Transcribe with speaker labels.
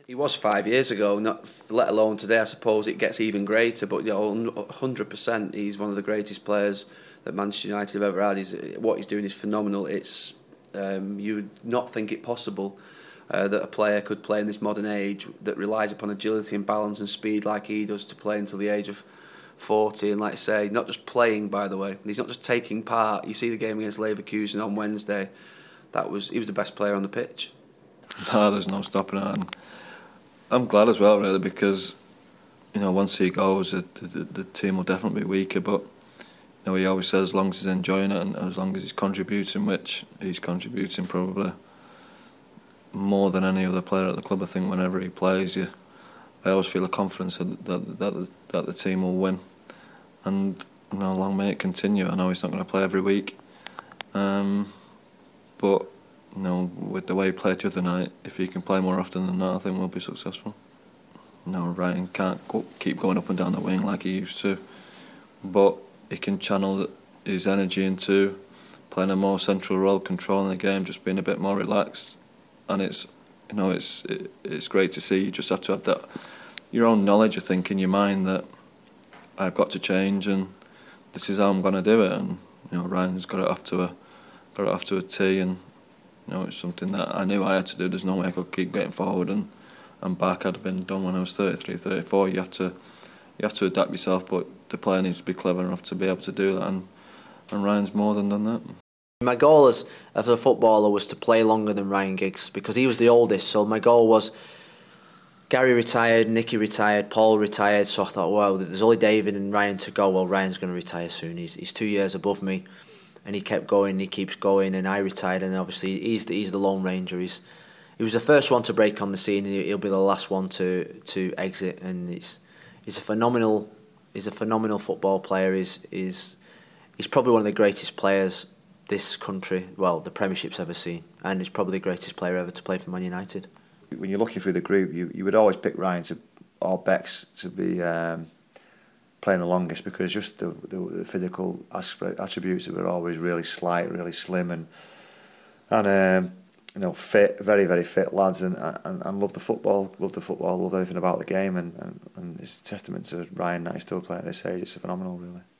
Speaker 1: He was 5 years ago, not let alone today. I suppose it gets even greater, but 100%, he's one of the greatest players that Manchester United have ever had. What he's doing is phenomenal. It's you would not think it possible that a player could play in this modern age that relies upon agility and balance and speed like he does to play until the age of 40. And like I say, not just playing, by the way. He's not just taking part. You see the game against Leverkusen on Wednesday. He was the best player on the pitch.
Speaker 2: No, there's no stopping it. And I'm glad as well, really, because once he goes, the team will definitely be weaker. But he always says as long as he's enjoying it and as long as he's contributing, which he's contributing probably more than any other player at the club. I think whenever he plays, I always feel a confidence that the team will win. And long may it continue. I know he's not going to play every week, but with the way he played the other night, if he can play more often than that, I think we'll be successful. Ryan can't keep going up and down the wing like he used to, but he can channel his energy into playing a more central role, controlling the game, just being a bit more relaxed. And it's great to see. You just have to have that your own knowledge, I think, in your mind that I've got to change and this is how I'm going to do it. And Ryan's got it off to a T, and it's something that I knew I had to do. There's no way I could keep getting forward and back. I'd have been done when I was 33, 34. You have to adapt yourself, but the player needs to be clever enough to be able to do that, and Ryan's more than done that.
Speaker 3: My goal as a footballer was to play longer than Ryan Giggs because he was the oldest. So my goal was Gary retired, Nicky retired, Paul retired. So I thought, well, there's only David and Ryan to go. Well, Ryan's going to retire soon. He's 2 years above me, and he kept going. He keeps going, and I retired. And obviously, he's the Lone Ranger. He was the first one to break on the scene, and he'll be the last one to exit. And he's a phenomenal football player. He's probably one of the greatest players this country, well, the Premiership's ever seen, and he's probably the greatest player ever to play for Man United.
Speaker 4: When you're looking through the group, you would always pick Ryan or Bex to be playing the longest because just the physical attributes were always really slight, really slim, and fit, very very fit lads, and love the football, love everything about the game, and it's a testament to Ryan that he's still playing at this age. It's phenomenal, really.